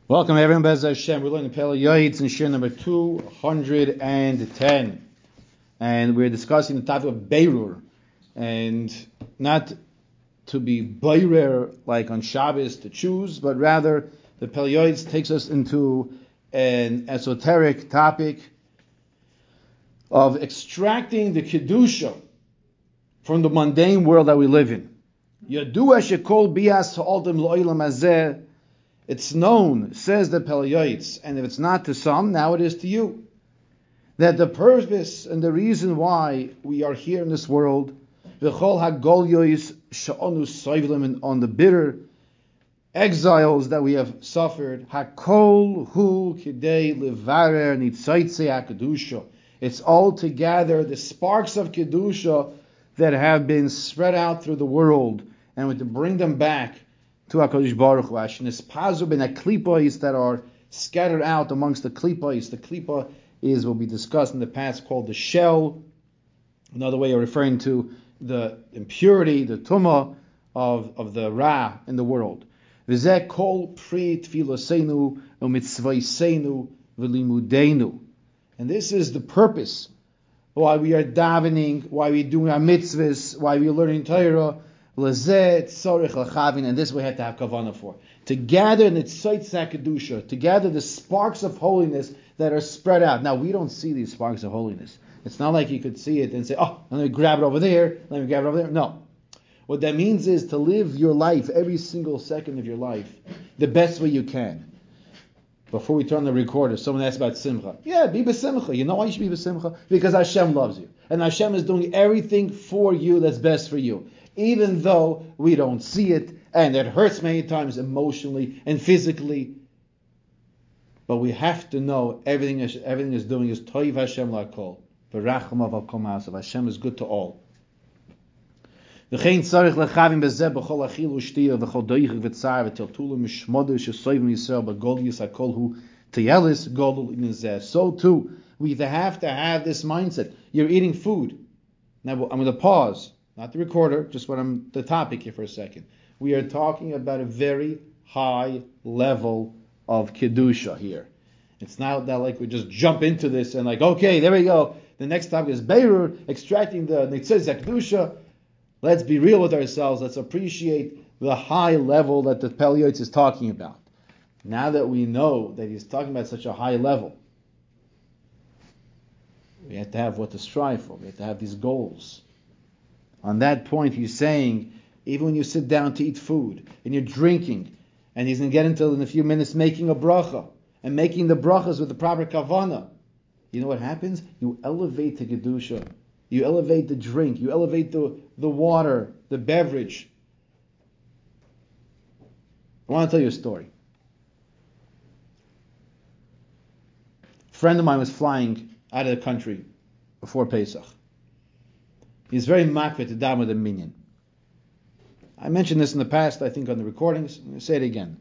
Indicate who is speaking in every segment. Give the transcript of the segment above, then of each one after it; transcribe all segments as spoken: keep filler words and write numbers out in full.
Speaker 1: Welcome everyone, Bez Hashem. We're learning Pele Yoetz in Shir number two hundred ten. And we're discussing the topic of Beirur. And not to be Beirer like on Shabbos to choose, but rather the Pele Yoetz takes us into an esoteric topic of extracting the Kedusha from the mundane world that we live in. Yadua shekol bias ha'odim lo'ilam hazeh. It's known, says the Pele Yoetz, and if it's not to some, now it is to you, that the purpose and the reason why we are here in this world, v'chol ha'gol yois sha'onu soivlim, on the bitter exiles that we have suffered, ha'kol hu kidei levarer nitzaitze ha'kedusha. It's all together the sparks of kedusha that have been spread out through the world, and we to bring them back to HaKadosh Baruch Hu. Ashnispazu ben HaKlipos that are scattered out amongst the Klipos. The Klipa is what we discussed in the past called the shell. Another way of referring to the impurity, the tumah of, of the Ra in the world. V'zeh kol pri tfiloseinu u'mitzvayseinu v'limudeinu. And this is the purpose why we are davening, why we're doing our mitzvahs, why we're learning Torah. And this we have to have kavanah for. To gather the tzitz HaKedusha, to gather the sparks of holiness that are spread out. Now, we don't see these sparks of holiness. It's not like you could see it and say, oh, let me grab it over there, let me grab it over there. No. What that means is to live your life, every single second of your life, the best way you can. Before we turn the recorder, someone asked about Simcha. Yeah, be b'Simcha. You know why you should be b'Simcha? Because Hashem loves you. And Hashem is doing everything for you that's best for you. Even though we don't see it, and it hurts many times emotionally and physically. But we have to know everything everything is doing is Toiv Hashem L'Kol. V'racham av al kol ma'asav. Hashem is good to all. V'chein tzarich lechavim bezeh b'chol achil u'shtiya v'chol doichik v'tzar v'tiltulu mishmodu shesoivim Yisrael b'gol yisakol hu teyelis godol inezeh. So too, we either have to have this mindset. You're eating food. Now I'm going to pause. Not the recorder, just what I'm the topic here for a second. We are talking about a very high level of kedusha here. It's not that like we just jump into this and like, okay, there we go. The next topic is Beirur, extracting the nitzitz kedusha. Let's be real with ourselves. Let's appreciate the high level that the Pele Yoetz is talking about. Now that we know that he's talking about such a high level, we have to have what to strive for. We have to have these goals. On that point, he's saying, even when you sit down to eat food, and you're drinking, and he's going to get into in a few minutes making a bracha, and making the brachas with the proper kavanah, you know what happens? You elevate the kedusha. You elevate the drink. You elevate the, the water, the beverage. I want to tell you a story. A friend of mine was flying out of the country before Pesach. He's very makpid to daven with a minyan. I mentioned this in the past, I think, on the recordings. I'm going to say it again.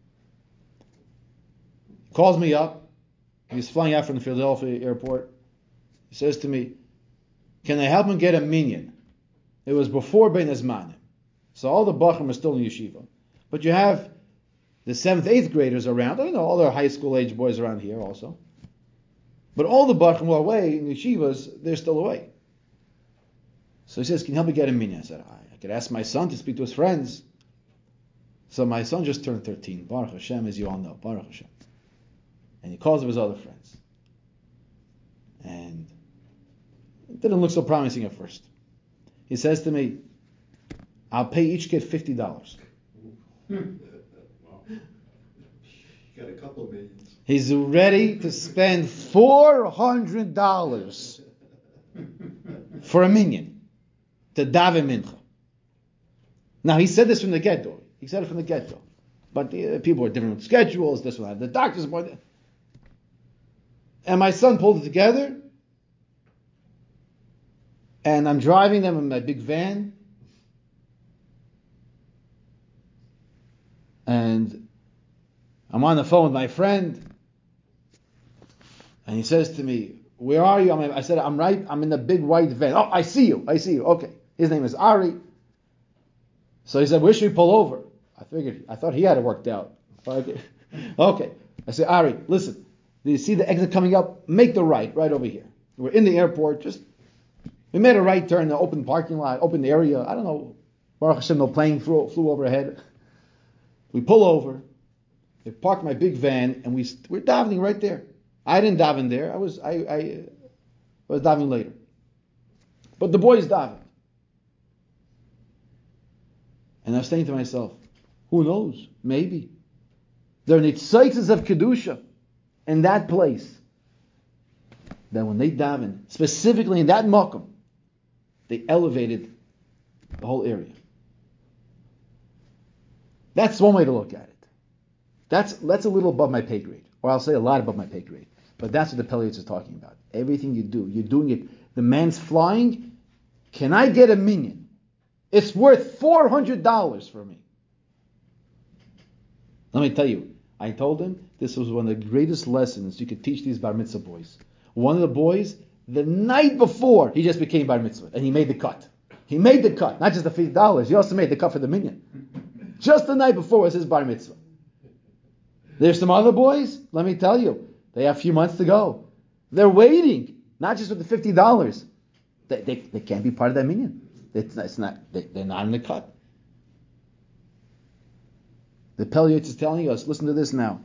Speaker 1: He calls me up. He's flying out from the Philadelphia airport. He says to me, can I help him get a minyan? It was before Bein Hazmanim. So all the bachrim are still in yeshiva. But you have the seventh, eighth graders around. You know, all the high school age boys around here also. But all the bachrim are away in yeshivas, they're still away. So he says, can you help me get a minyan? I said, I, I could ask my son to speak to his friends. So my son just turned thirteen. Baruch Hashem, as you all know. Baruch Hashem. And he calls up his other friends. And it didn't look so promising at first. He says to me, I'll pay each kid fifty dollars.
Speaker 2: Wow. Got a couple of millions.
Speaker 1: He's ready to spend four hundred dollars for a minyan. To daven mincha. Now he said this from the get-go. He said it from the get-go. But the, uh, people are different schedules. This one, the doctor's appointment. And my son pulled it together. And I'm driving them in my big van. And I'm on the phone with my friend. And he says to me, where are you? I said, I'm right. I'm in the big white van. Oh, I see you. I see you. Okay. His name is Ari. So he said, where should we pull over? I figured, I thought he had it worked out. Okay. Okay. I say, Ari, listen. Do you see the exit coming up? Make the right, right over here. We're in the airport. Just we made a right turn, the open parking lot, open area. I don't know. Baruch Hashem, no plane flew, flew overhead. We pull over. They parked my big van, and we we're davening right there. I didn't daven there. I was I I, I was davening later. But the boys davened. And I was saying to myself, who knows? Maybe. There are nitzitzes of Kedusha in that place. That when they daven, specifically in that makom, they elevated the whole area. That's one way to look at it. That's that's a little above my pay grade. Or I'll say a lot above my pay grade. But that's what the Pele Yoetz is talking about. Everything you do, you're doing it. The man's flying. Can I get a minion? It's worth four hundred dollars for me. Let me tell you, I told him this was one of the greatest lessons you could teach these bar mitzvah boys. One of the boys, the night before, he just became bar mitzvah, and he made the cut. He made the cut, not just the fifty dollars. He also made the cut for the minion. Just the night before was his bar mitzvah. There's some other boys, let me tell you, they have a few months to go. They're waiting, not just with the fifty dollars. They, they, they can't be part of that minion. It's, it's not, they, they're not in the cut. The Pele Yoetz is telling us, listen to this now.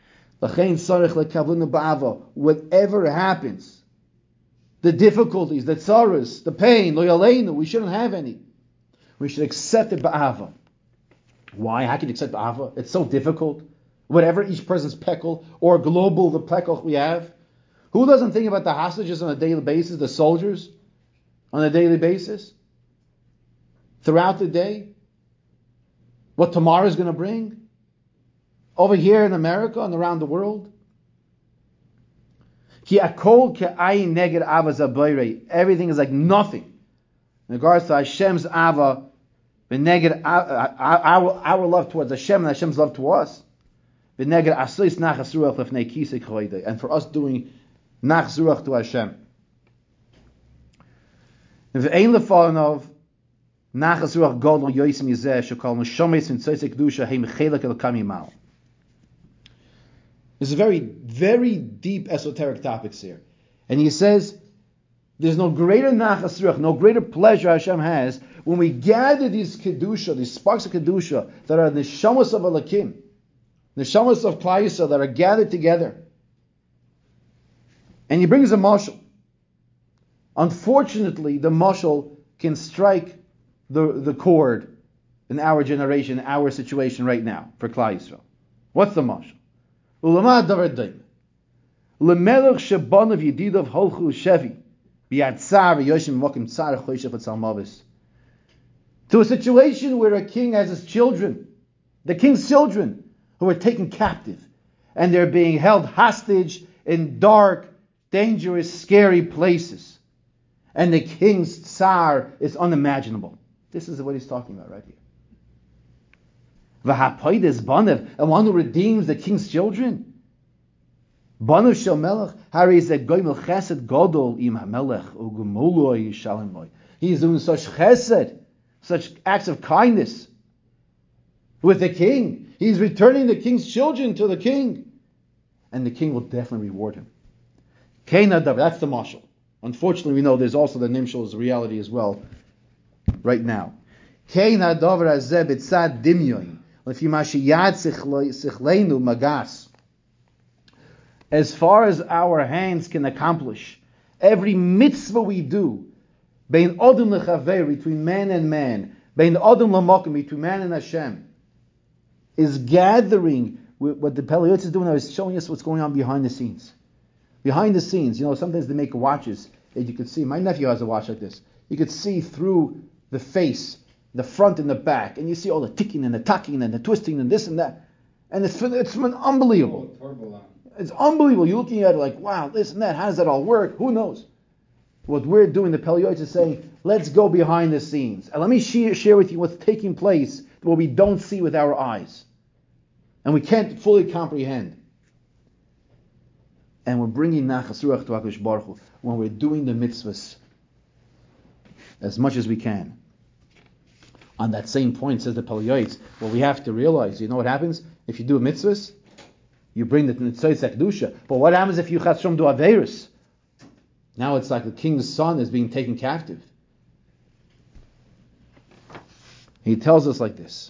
Speaker 1: Whatever happens, the difficulties, the tzaras, the pain, lo yaleinu, we shouldn't have any. We should accept it ba'ava. Why? How can you accept ba'ava? It's so difficult. Whatever each person's pekel, or global, the pekel we have. Who doesn't think about the hostages on a daily basis, the soldiers on a daily basis? Throughout the day? What tomorrow is going to bring? Over here in America and around the world? Everything is like nothing in regards to Hashem's ava, our, our love towards Hashem and Hashem's love to us. And for us doing nachas ruach to Hashem. If ein lefanov nachas ruach gadol yosim yizeh shekol neshamis min tzotzei kedusha heim chelak elokam yimal. There's a very, very deep esoteric topics here. And he says, there's no greater nachas ruach, no greater pleasure Hashem has when we gather these kedusha, these sparks of kedusha that are the neshamas of Elokim, the neshamas of Klal Yisrael that are gathered together. And he brings a mashal. Unfortunately, the mashal can strike the, the chord in our generation, our situation right now for Klal Yisrael. What's the mashal? Ulama davar daim. Lemelech shebanav yedidav holchu shevi biyad tsar v'yoshim mokim tsar choyshef etzal mavis. To a situation where a king has his children, the king's children, who are taken captive, and they're being held hostage in dark, dangerous, scary places. And the king's tsar is unimaginable. This is what he's talking about right here. V'hapoides banev, and one who redeems the king's children. Banev shel melech, hari ze goymel chesed godol im hamelech ugumoloi shalimoi. He's doing such chesed, such acts of kindness with the king. He's returning the king's children to the king. And the king will definitely reward him. That's the mashal. Unfortunately, we know there's also the nimshal as a reality as well right now. As far as our hands can accomplish, every mitzvah we do, bein odom lechaver, between man and man, bein odom lamakom, between man and Hashem, is gathering what the Pele Yoetz is doing now, is showing us what's going on behind the scenes. Behind the scenes, you know, sometimes they make watches that you could see. My nephew has a watch like this. You could see through the face, the front and the back, and you see all the ticking and the tucking and the twisting and this and that. And it's it's unbelievable. It's unbelievable. You're looking at it like, wow, this and that. How does that all work? Who knows? What we're doing, the Pele Yoetz is saying, let's go behind the scenes. And let me share, share with you what's taking place, what we don't see with our eyes. And we can't fully comprehend. And we're bringing nachas ruach to HaKadosh Baruch Hu when we're doing the mitzvahs as much as we can. On that same point, says the Pele Yoetz, well, we have to realize, you know what happens? If you do mitzvahs, you bring the Tzitz Kedusha. But what happens if you Chatzom do Averis? Now it's like the king's son is being taken captive. He tells us like this.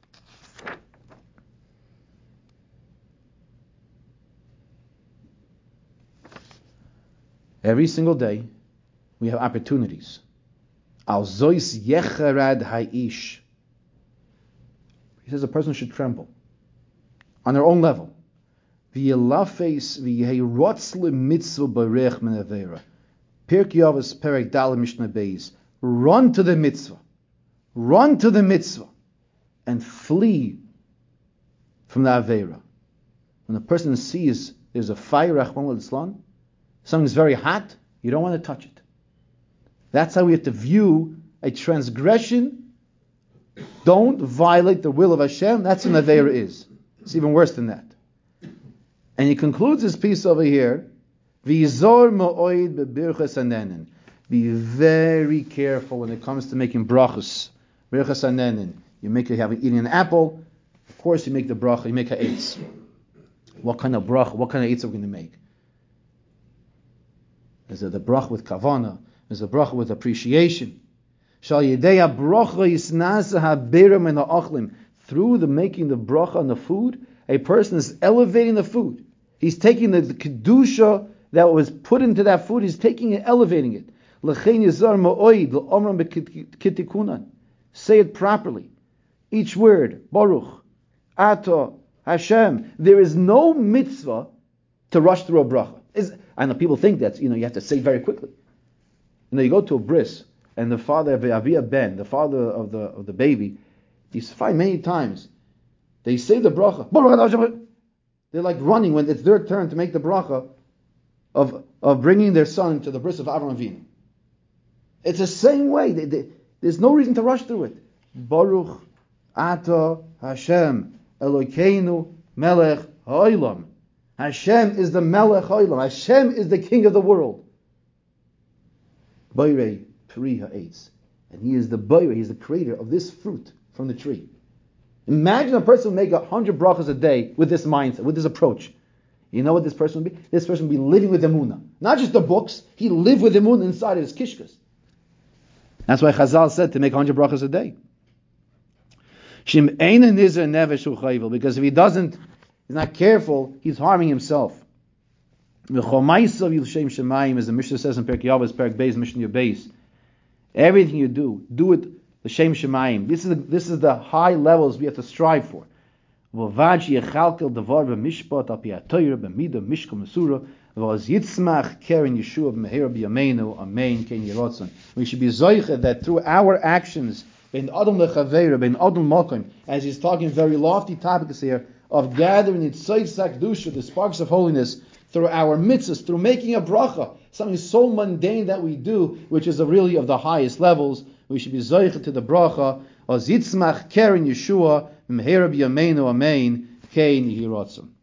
Speaker 1: Every single day, we have opportunities. Al zois yecherad ha'ish. He says a person should tremble on their own level. V'yelafes v'yeirotz l'mitzvah barech min avera. Pirkei Avos perek dal mishnah beis. Run to the mitzvah. Run to the mitzvah and flee from the avera. When a person sees there's a fire, Rachmana litzlan, something's very hot, you don't want to touch it. That's how we have to view a transgression. Don't violate the will of Hashem. That's what Avera is. It's even worse than that. And he concludes his piece over here. V'yizor mo'oid bebirchas hanenin. Be very careful when it comes to making brachas. Birchas hanenin. You make you have eating an apple. Of course, you make the bracha. You make ha'etz. What kind of bracha? What kind of eitz are we going to make? Is there the bracha with kavana? Is the bracha with appreciation? Shal yedei bracha yisnasa habera min ha'achlim. Through the making the bracha on the food, a person is elevating the food. He's taking the, the kedusha that was put into that food. He's taking it, elevating it. L'chein yizar ma'oid l'omram b'kitikunan. Say it properly. Each word, Baruch, Ato, Hashem. There is no mitzvah to rush through a bracha. Is, I know people think that you know you have to say very quickly. You know, you go to a bris, and the father of Avia Ben, the father of the of the baby, he's find many times. They say the bracha. They're like running when it's their turn to make the bracha of of bringing their son to the bris of Avraham Avinu. It's the same way. They, they, there's no reason to rush through it. Baruch Ata Hashem Elokeinu Melech Ha'olam. Hashem is the Melech Ha'olam. Hashem is the King of the world. Boirei Pri Ha'etz. And he is the Boirei, he is the creator of this fruit from the tree. Imagine a person would make a hundred brachas a day with this mindset, with this approach. You know what this person would be? This person would be living with Emunah. Not just the books, he lived with Emunah inside of his kishkas. That's why Chazal said to make a hundred brachas a day. Because if he doesn't, he's not careful, he's harming himself. As the Mishnah says in Perkei Avos, Perek Beis, Mishnah Beis, everything you do, do it l'shem shemayim. This is the, this is the high levels we have to strive for. We should be zoiche that through our actions, ben adam lechaveira, ben adam makom, as he's talking very lofty topics here of gathering tzitz kedusha, the sparks of holiness, through our mitzvahs, through making a bracha, something so mundane that we do, which is a really of the highest levels. We should be zoiche to the bracha. Az yitzmach keren Yeshua, mehera b'yameinu amein, kein yiratzon.